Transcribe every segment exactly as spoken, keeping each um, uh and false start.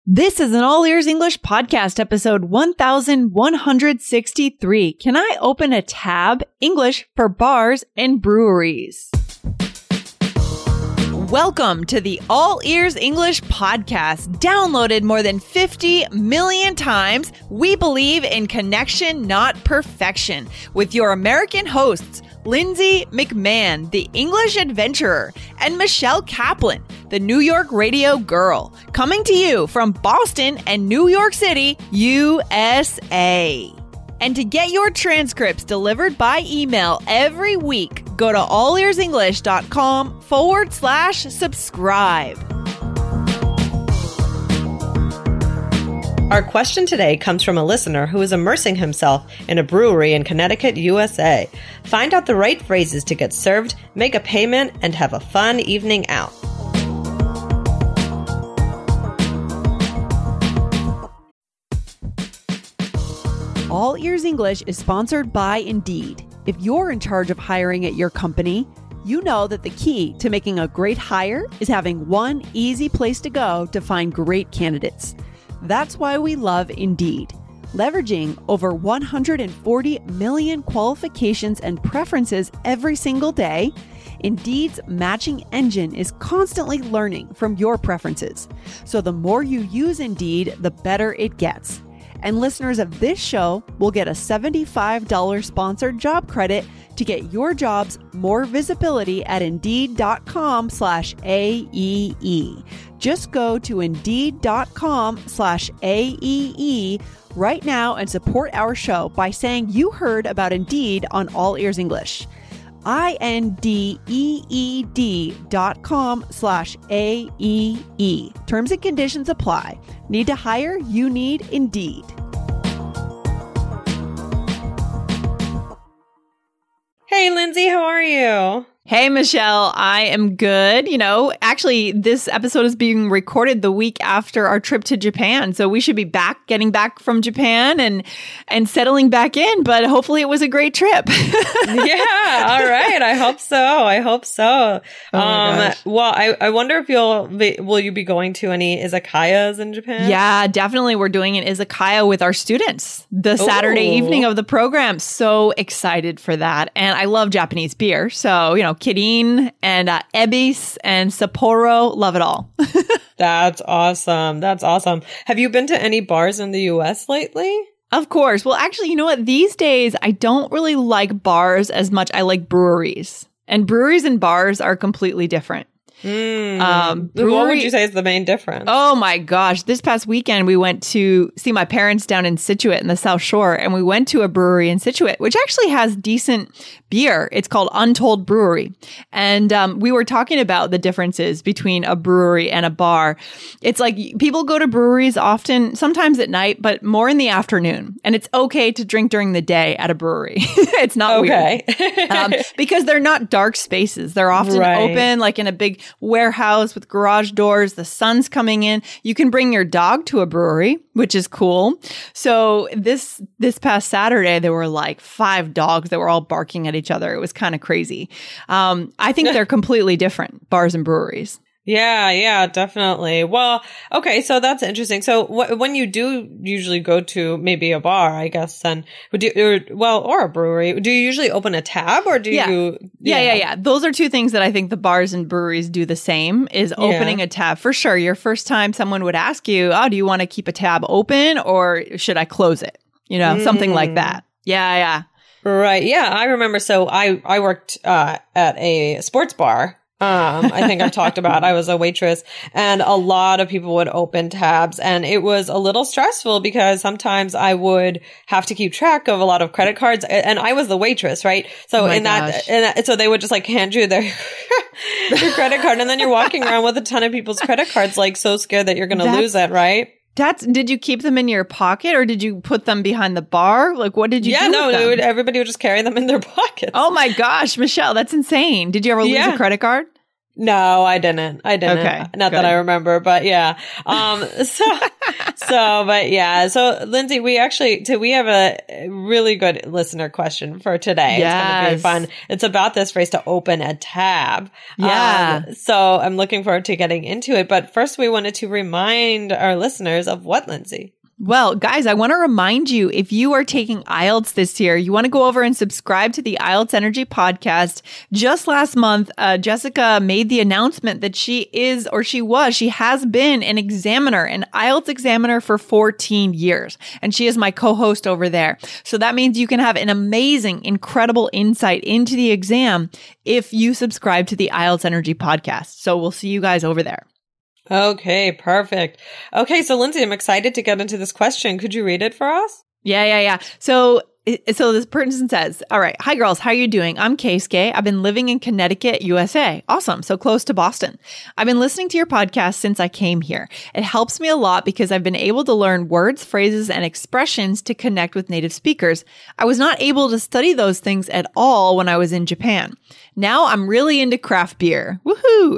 This is an All Ears English podcast, episode one thousand one hundred sixty-three. Can I open a tab? English for bars and breweries. Welcome to the All Ears English podcast. Downloaded more than fifty million times, we believe in connection, not perfection. With your American hosts, Lindsay McMahon, the English adventurer, and Michelle Kaplan, the New York radio girl, coming to you from Boston and New York City, U S A. And to get your transcripts delivered by email every week, go to allearsenglish.com forward slash subscribe. Our question today comes from a listener who is immersing himself in a brewery in Connecticut, U S A. Find out the right phrases to get served, make a payment, and have a fun evening out. All Ears English is sponsored by Indeed. If you're in charge of hiring at your company, you know that the key to making a great hire is having one easy place to go to find great candidates. That's why we love Indeed. Leveraging over one hundred forty million qualifications and preferences every single day, Indeed's matching engine is constantly learning from your preferences. So the more you use Indeed, the better it gets. And listeners of this show will get a seventy-five dollars sponsored job credit to get your jobs more visibility at Indeed.com slash AEE. Just go to Indeed.com slash AEE right now and support our show by saying you heard about Indeed on All Ears English. I-N-D-E-E-D dot com slash A-E-E. Terms and conditions apply. Need to hire? You need Indeed. Hey, Lindsay, how are you? Hey, Michelle, I am good. You know, actually, this episode is being recorded the week after our trip to Japan. So we should be back, getting back from Japan and and settling back in. But hopefully it was a great trip. Yeah, all right. I hope so. I hope so. Oh um, well, I, I wonder if you'll be, will you be going to any izakayas in Japan? Yeah, definitely. We're doing an izakaya with our students the Saturday Ooh. evening of the program. So excited for that. And I love Japanese beer. So, you know, Kirin and uh, Ebis and Sapporo. Love it all. That's awesome. That's awesome. Have you been to any bars in the U S lately? Of course. Well, actually, you know what? These days, I don't really like bars as much. I like breweries. And breweries and bars are completely different. Mm. Um, brewery- what would you say is the main difference? Oh my gosh. This past weekend, we went to see my parents down in Scituate in the South Shore, and we went to a brewery in Scituate, which actually has decent beer. It's called Untold Brewery. And um, we were talking about the differences between a brewery and a bar. It's like people go to breweries often, sometimes at night, but more in the afternoon. And it's okay to drink during the day at a brewery. It's not okay. weird. um, because they're not dark spaces. They're often Right. open, like in a big warehouse with garage doors. The sun's coming in. You can bring your dog to a brewery, which is cool. So this this past Saturday, there were like five dogs that were all barking at each other. It was kind of crazy. Um, I think they're completely different, bars and breweries. Yeah, yeah, definitely. Well, okay, so that's interesting. So wh- when you do usually go to maybe a bar, I guess, then would you, or, well, or a brewery, do you usually open a tab or do Yeah. you? Yeah, yeah, yeah. Those are two things that I think the bars and breweries do the same, is opening Yeah. a tab. For sure, your first time someone would ask you, oh, do you want to keep a tab open or should I close it? You know, mm. something like that. Yeah, yeah. Right. Yeah, I remember. So I, I worked uh, at a sports bar. Um, I think I've talked about, I was a waitress and a lot of people would open tabs and it was a little stressful because sometimes I would have to keep track of a lot of credit cards and I was the waitress, right? So Oh my in that, gosh. in that, so they would just like hand you their, your credit card and then you're walking around with a ton of people's credit cards, like so scared that you're going to That's- lose it, right? That's, did you keep them in your pocket or did you put them behind the bar? Like, what did you yeah, do no, with them? it would, everybody would just carry them in their pockets. Oh my gosh, Michelle, that's insane. Did you ever lose Yeah. a credit card? No, I didn't. I didn't. Okay, Not good. that I remember, but yeah. Um, so, so, but yeah. So, Lindsay, we actually, so we have a really good listener question for today. Yes. It's going to be fun. It's about this phrase to open a tab. Yeah. Um, so I'm looking forward to getting into it. But first, we wanted to remind our listeners of what, Lindsay? Well, guys, I want to remind you, if you are taking I E L T S this year, you want to go over and subscribe to the I E L T S Energy podcast. Just last month, uh, Jessica made the announcement that she is, or she was, she has been an examiner, an I E L T S examiner for fourteen years. And she is my co-host over there. So that means you can have an amazing, incredible insight into the exam if you subscribe to the I E L T S Energy podcast. So we'll see you guys over there. Okay, perfect. Okay, so Lindsay, I'm excited to get into this question. Could you read it for us? Yeah, yeah, yeah. So, so this person says, all right, hi girls, how are you doing? I'm Keisuke. I've been living in Connecticut, U S A. Awesome. So close to Boston. I've been listening to your podcast since I came here. It helps me a lot because I've been able to learn words, phrases, and expressions to connect with native speakers. I was not able to study those things at all when I was in Japan. Now I'm really into craft beer. Woohoo!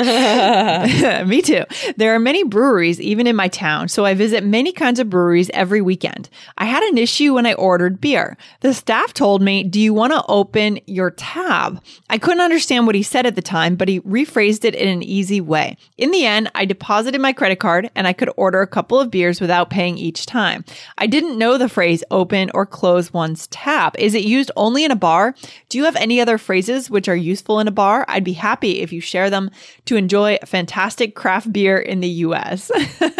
Me too. There are many breweries even in my town, so I visit many kinds of breweries every weekend. I had an issue when I ordered beer. The staff told me, do you want to open your tab? I couldn't understand what he said at the time, but he rephrased it in an easy way. In the end, I deposited my credit card and I could order a couple of beers without paying each time. I didn't know the phrase open or close one's tab. Is it used only in a bar? Do you have any other phrases which are useful in a bar? I'd be happy if you share them to enjoy fantastic craft beer in the U S.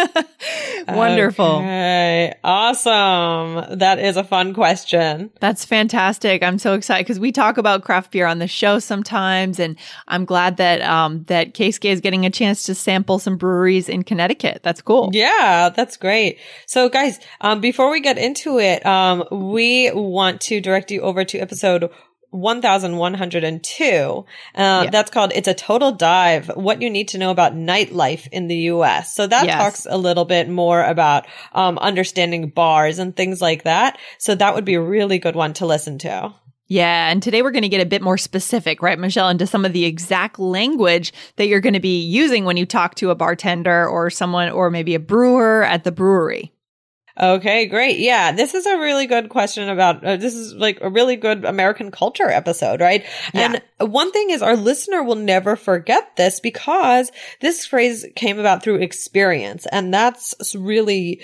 Wonderful. Okay. Awesome. That is a fun question. That's fantastic. I'm so excited because we talk about craft beer on the show sometimes, and I'm glad that um, that Keisuke is getting a chance to sample some breweries in Connecticut. That's cool. Yeah, that's great. So guys, um, before we get into it, um, we want to direct you over to episode one thousand one hundred two. Uh, Yeah. That's called It's a Total Dive, What You Need to Know About Nightlife in the U S. So that Yes. talks a little bit more about um, understanding bars and things like that. So that would be a really good one to listen to. Yeah. And today we're going to get a bit more specific, right, Michelle, into some of the exact language that you're going to be using when you talk to a bartender or someone, or maybe a brewer at the brewery. Okay, great. Yeah, this is a really good question about, uh, this is like a really good American culture episode, right? Yeah. And one thing is our listener will never forget this because this phrase came about through experience. And that's really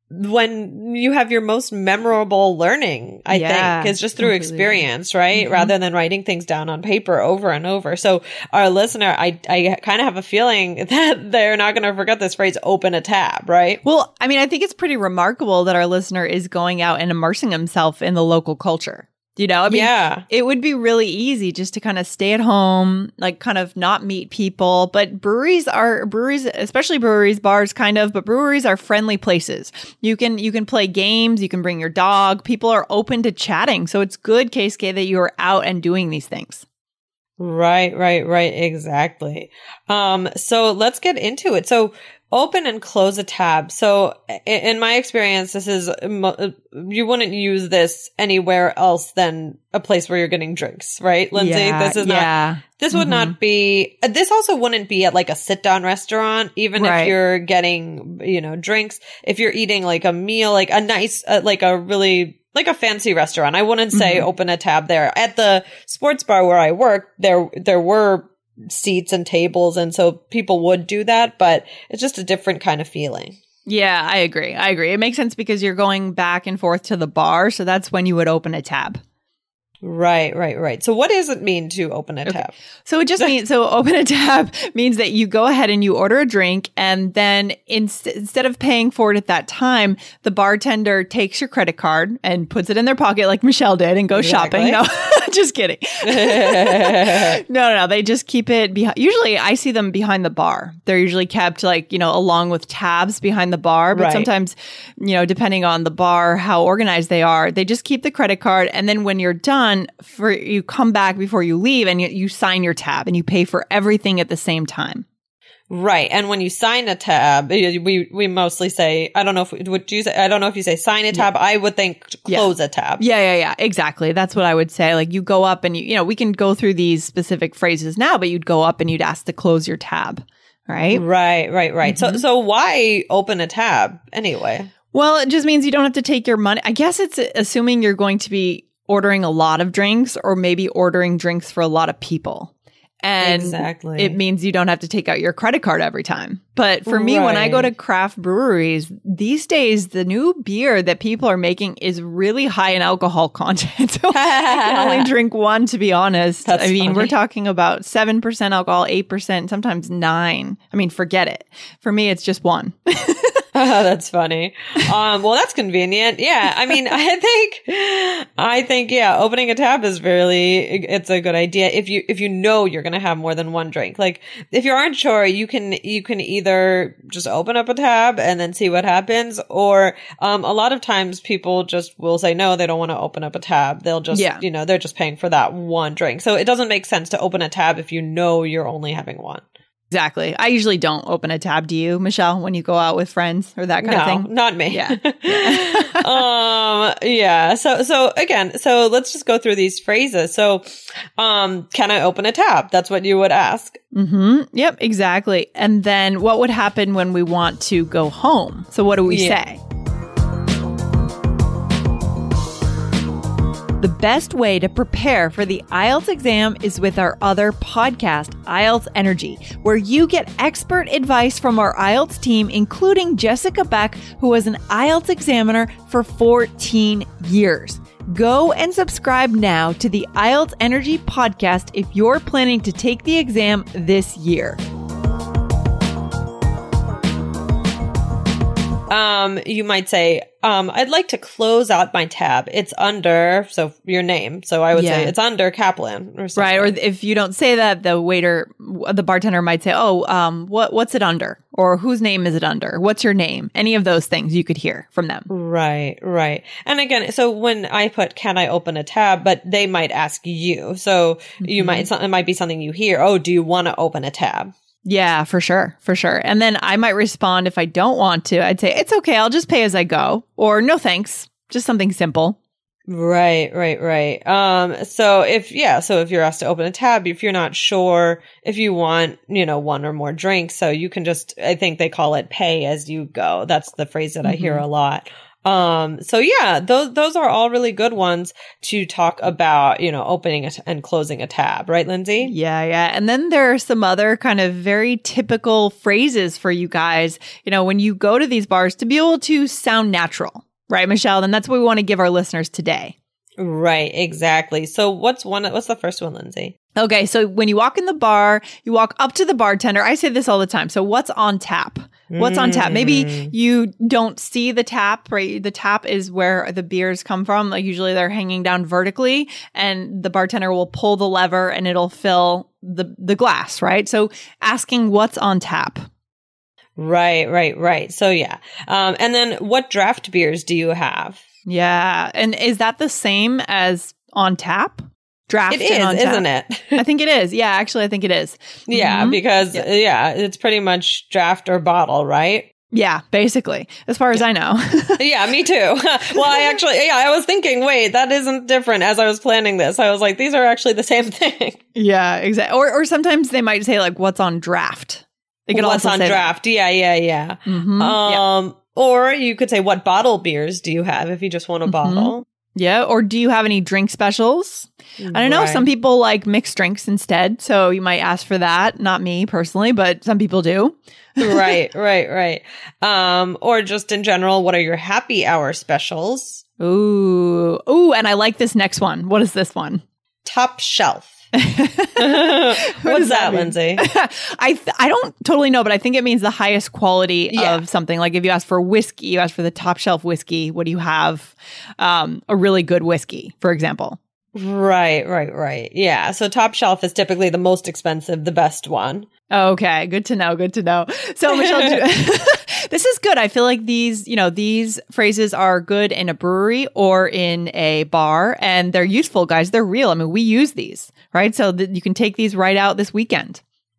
when you have your most memorable learning, I Yeah, think, is just through completely. experience, right? Mhm. Rather than writing things down on paper over and over. So our listener, I, I kind of have a feeling that they're not going to forget this phrase, open a tab, right? Well, I mean, I think it's pretty remarkable that our listener is going out and immersing himself in the local culture. You know, I mean, Yeah. it would be really easy just to kind of stay at home, like kind of not meet people. But breweries are breweries, especially breweries, bars kind of, but breweries are friendly places. You can, you can play games. You can bring your dog. People are open to chatting. So it's good, Keisuke, that you are out and doing these things. Right, right, right. Exactly. Um, so let's get into it. So open and close a tab. So i- in my experience, this is, mo- you wouldn't use this anywhere else than a place where you're getting drinks, right, Lindsay? Yeah, This is yeah. not, this would Mhm. not be, uh, this also wouldn't be at like a sit down restaurant, even Right. if you're getting, you know, drinks, if you're eating like a meal, like a nice, uh, like a really, like a fancy restaurant. I wouldn't say Mhm. open a tab there. At the sports bar where I worked, there, there were seats and tables. And so people would do that, but it's just a different kind of feeling. Yeah, I agree. I agree. It makes sense because you're going back and forth to the bar. So that's when you would open a tab. Right, right, right. So what does it mean to open a Okay. tab? So it just means, so open a tab means that you go ahead and you order a drink, and then inst- instead of paying for it at that time, the bartender takes your credit card and puts it in their pocket like Michelle did and goes Exactly. shopping. No, just kidding. no, no, no. They just keep it behind. Usually I see them behind the bar. They're usually kept like, you know, along with tabs behind the bar. But Right. sometimes, you know, depending on the bar, how organized they are, they just keep the credit card. And then when you're done, for you come back before you leave and you, you sign your tab and you pay for everything at the same time. Right. And when you sign a tab, we we mostly say, I don't know if, would you say, I don't know if you say sign a tab. Yeah. I would think close yeah. a tab. Yeah, yeah, yeah. Exactly. That's what I would say. Like you go up and you, you know, we can go through these specific phrases now, but you'd go up and you'd ask to close your tab. Right. Right, right, right. Mm-hmm. So, so why open a tab anyway? Well, it just means you don't have to take your money. I guess it's assuming you're going to be ordering a lot of drinks or maybe ordering drinks for a lot of people. And exactly. It means you don't have to take out your credit card every time. But for me, right. when I go to craft breweries, these days, the new beer that people are making is really high in alcohol content. So I can only drink one, to be honest. That's I mean, funny. We're talking about seven percent alcohol, eight percent, sometimes nine. I mean, forget it. For me, it's just one. Oh, that's funny. Um, well, that's convenient. Yeah. I mean, I think, I think, yeah, opening a tab is really, it's a good idea. If you, if you know you're going to have more than one drink, like if you aren't sure, you can, you can either just open up a tab and then see what happens. Or, um, a lot of times people just will say, no, they don't want to open up a tab. They'll just, yeah. you know, they're just paying for that one drink. So it doesn't make sense to open a tab if you know you're only having one. Exactly. I usually don't open a tab. Do you, Michelle, when you go out with friends or that kind no, of thing? Not me. Yeah. um, yeah. So, so again, so let's just go through these phrases. So, um, can I open a tab? That's what you would ask. Mm-hmm. Yep, exactly. And then what would happen when we want to go home? So what do we yeah. say? The best way to prepare for the I E L T S exam is with our other podcast, I E L T S Energy, where you get expert advice from our I E L T S team, including Jessica Beck, who was an I E L T S examiner for fourteen years. Go and subscribe now to the I E L T S Energy podcast if you're planning to take the exam this year. Um, you might say, um, I'd like to close out my tab. It's under, so your name. So I would yeah. say it's under Kaplan or something. Right. Or if you don't say that, the waiter, the bartender might say, oh, um, what, what's it under? Or whose name is it under? What's your name? Any of those things you could hear from them. Right. Right. And again, so when I put, can I open a tab? But they might ask you. So mm-hmm. you might, it might be something you hear. Oh, do you want to open a tab? Yeah, for sure. For sure. And then I might respond if I don't want to. I'd say, it's okay. I'll just pay as I go. Or no, thanks. Just something simple. Right, right, right. Um, so if, yeah, so if you're asked to open a tab, if you're not sure if you want, you know, one or more drinks, so you can just, I think they call it pay as you go. That's the phrase that mm-hmm. I hear a lot. Um, so yeah, those, those are all really good ones to talk about, you know, opening a t- and closing a tab, right, Lindsay? Yeah, yeah. And then there are some other kind of very typical phrases for you guys, you know, when you go to these bars to be able to sound natural, right, Michelle? Then that's what we want to give our listeners today. Right, exactly. So what's one, what's the first one, Lindsay? Okay. So when you walk in the bar, you walk up to the bartender. I say this all the time. So what's on tap? What's on tap? Maybe you don't see the tap, right? The tap is where the beers come from. Like usually they're hanging down vertically and the bartender will pull the lever and it'll fill the, the glass, right? So asking what's on tap. Right, right, right. So yeah. Um, and then what draft beers do you have? Yeah. And is that the same as on tap? Draft it is, and on tap. Isn't it? I think it is. Yeah, actually, I think it is. Yeah, mm-hmm. because yeah. yeah, it's pretty much draft or bottle, right? Yeah, basically, as far as I know. Yeah, me too. Well, I actually, yeah, I was thinking, wait, that isn't different. As I was planning this, I was like, these are actually the same thing. Yeah, exactly. Or, or sometimes they might say like, "What's on draft?" They could What's also on say draft? That. Yeah, yeah, yeah. Mm-hmm. Um, yeah. Or you could say, "What bottle beers do you have?" If you just want a mm-hmm. bottle. Yeah. Or do you have any drink specials? I don't know. Right. Some people like mixed drinks instead. So you might ask for that. Not me personally, but some people do. Right, right, right. Um, or just in general, what are your happy hour specials? Ooh. Ooh. And I like this next one. What is this one? Top shelf. What's that, that Lindsay? I th- I don't totally know, but I think it means the highest quality yeah. of something. Like if you ask for whiskey, you ask for the top shelf whiskey. What do you have? Um, a really good whiskey, for example. Right, right, right. Yeah. So top shelf is typically the most expensive, the best one. Okay. Good to know. Good to know. So Michelle, do- this is good. I feel like these, you know, these phrases are good in a brewery or in a bar and they're useful, guys. They're real. I mean, we use these, right? So that you can take these right out this weekend.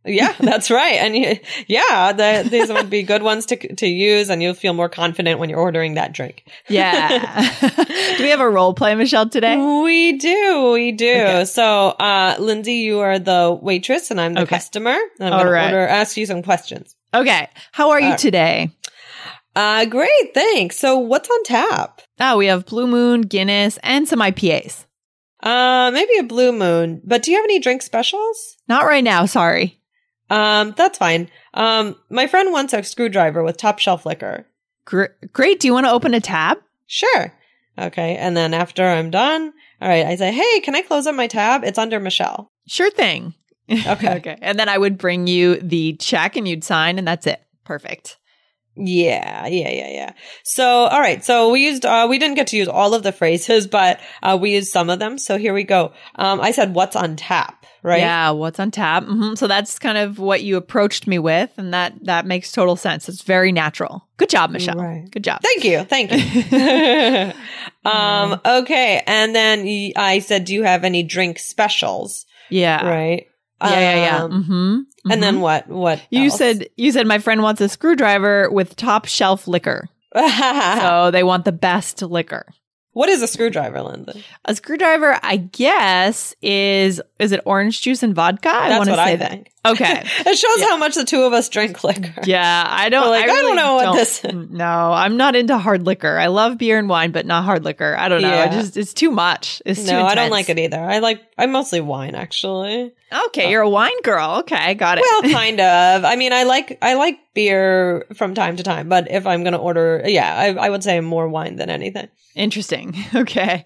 Yeah, that's right. And you, yeah, the, these would be good ones to to use, and you'll feel more confident when you're ordering that drink. Yeah. Do we have a role play, Michelle, today? We do. We do. Okay. So, uh, Lindsay, you are the waitress and I'm the okay. customer. I'm going right. to ask you some questions. Okay. How are you uh, today? Uh, great. Thanks. So what's on tap? Oh, we have Blue Moon, Guinness, and some I P As. Uh, maybe a Blue Moon, but do you have any drink specials? Not right now. Sorry. Um, that's fine. Um, my friend wants a screwdriver with top shelf liquor. Gr- great. Do you want to open a tab? Sure. Okay. And then after I'm done, all right, I say, hey, can I close up my tab? It's under Michelle. Sure thing. Okay. Okay. And then I would bring you the check and you'd sign and that's it. Perfect. Yeah, yeah, yeah, yeah. So, all right. So we used, uh, we didn't get to use all of the phrases, but, uh, we used some of them. So here we go. Um, I said, what's on tap, right? Yeah. What's on tap. Mm-hmm. So that's kind of what you approached me with. And that, that makes total sense. It's very natural. Good job, Michelle. Right. Good job. Thank you. Thank you. um, okay. And then y- I said, do you have any drink specials? Yeah. Right. Yeah, yeah, yeah. Um, mm-hmm. Mm-hmm. And then what? What you else? said? You said my friend wants a screwdriver with top shelf liquor. So they want the best liquor. What is a screwdriver, Lindsay? A screwdriver, I guess, is is it orange juice and vodka? I That's want to what say I that. think. Okay, it shows yeah. how much the two of us drink liquor. Yeah, I don't. We're like, I, really I don't know what don't, this is. No, I'm not into hard liquor. I love beer and wine, but not hard liquor. I don't know. Yeah. It just it's too much. It's too no, intense. I don't like it either. I like I mostly wine actually. Okay, you're a wine girl. Okay, got it. Well, kind of. I mean, I like I like beer from time to time, but if I'm going to order, yeah, I, I would say more wine than anything. Interesting. Okay.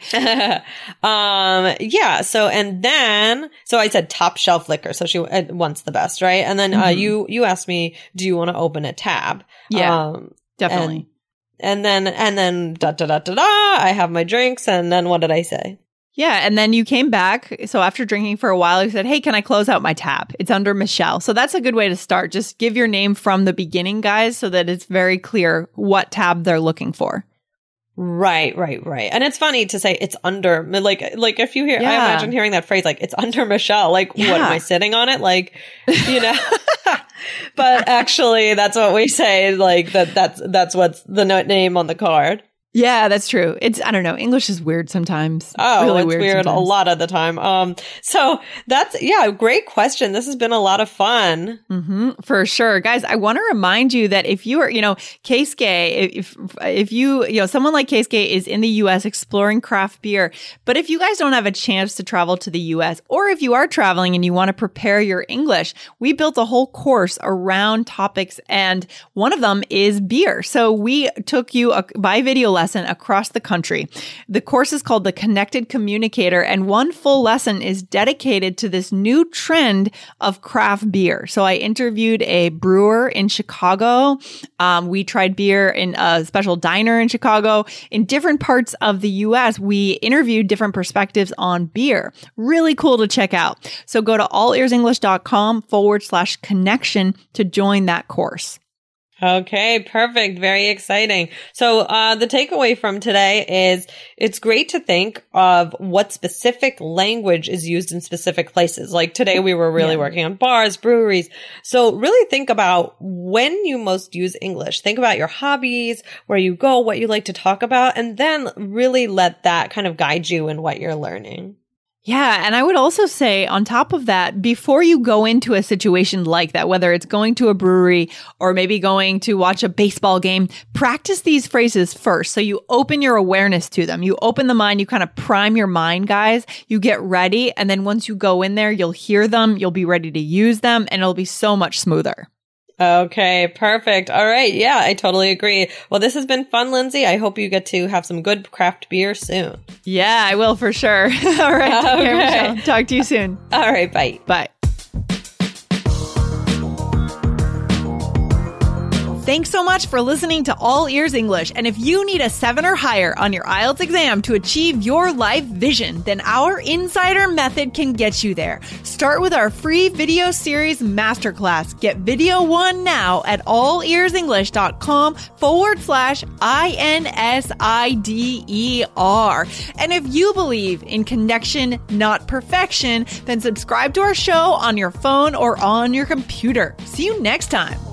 um, yeah. So, and then, so I said top shelf liquor. So she uh, wants the best, right? And then, mm-hmm. uh, you, you asked me, do you want to open a tab? Yeah, um, definitely. And, and then, and then da, da, da, da, da, I have my drinks. And then what did I say? Yeah. And then you came back. So after drinking for a while, you said, hey, can I close out my tab? It's under Michelle. So that's a good way to start. Just give your name from the beginning, guys, so that it's very clear what tab they're looking for. Right, right, right. And it's funny to say it's under, like, like if you hear, yeah. I imagine hearing that phrase, like, it's under Michelle. Like, yeah. What am I sitting on it? Like, you know, but actually that's what we say. Like that, that's, that's what's the name on the card. Yeah, that's true. It's, I don't know. English is weird sometimes. Oh, really it's weird, weird sometimes. a lot of the time. Um, so that's, yeah, great question. This has been a lot of fun. Mm-hmm, for sure. Guys, I want to remind you that if you are, you know, Keisuke, if, if you, you know, someone like Keisuke is in the U S exploring craft beer, but if you guys don't have a chance to travel to the U S, or if you are traveling and you want to prepare your English, we built a whole course around topics, and one of them is beer. So we took you a, by video lesson across the country. The course is called The Connected Communicator, and one full lesson is dedicated to this new trend of craft beer. So I interviewed a brewer in Chicago. Um, we tried beer in a special diner in Chicago. In different parts of the U S, we interviewed different perspectives on beer. Really cool to check out. So go to allearsenglish.com forward slash connection to join that course. Okay, perfect. Very exciting. So, uh, the takeaway from today is it's great to think of what specific language is used in specific places. Like today we were really yeah. working on bars, breweries. So really think about when you most use English. Think about your hobbies, where you go, what you like to talk about, and then really let that kind of guide you in what you're learning. Yeah. And I would also say on top of that, before you go into a situation like that, whether it's going to a brewery or maybe going to watch a baseball game, practice these phrases first. So you open your awareness to them. You open the mind, you kind of prime your mind, guys. You get ready. And then once you go in there, you'll hear them, you'll be ready to use them, and it'll be so much smoother. Okay, perfect. All right. Yeah, I totally agree. Well, this has been fun, Lindsay. I hope you get to have some good craft beer soon. Yeah, I will for sure. All right. Take okay. care, Michelle. Talk to you soon. All right. Bye. Bye. Thanks so much for listening to All Ears English. And if you need a seven or higher on your I E L T S exam to achieve your life vision, then our Insider Method can get you there. Start with our free video series masterclass. Get video one now at allearsenglish.com forward slash I N S I D E R. And if you believe in connection, not perfection, then subscribe to our show on your phone or on your computer. See you next time.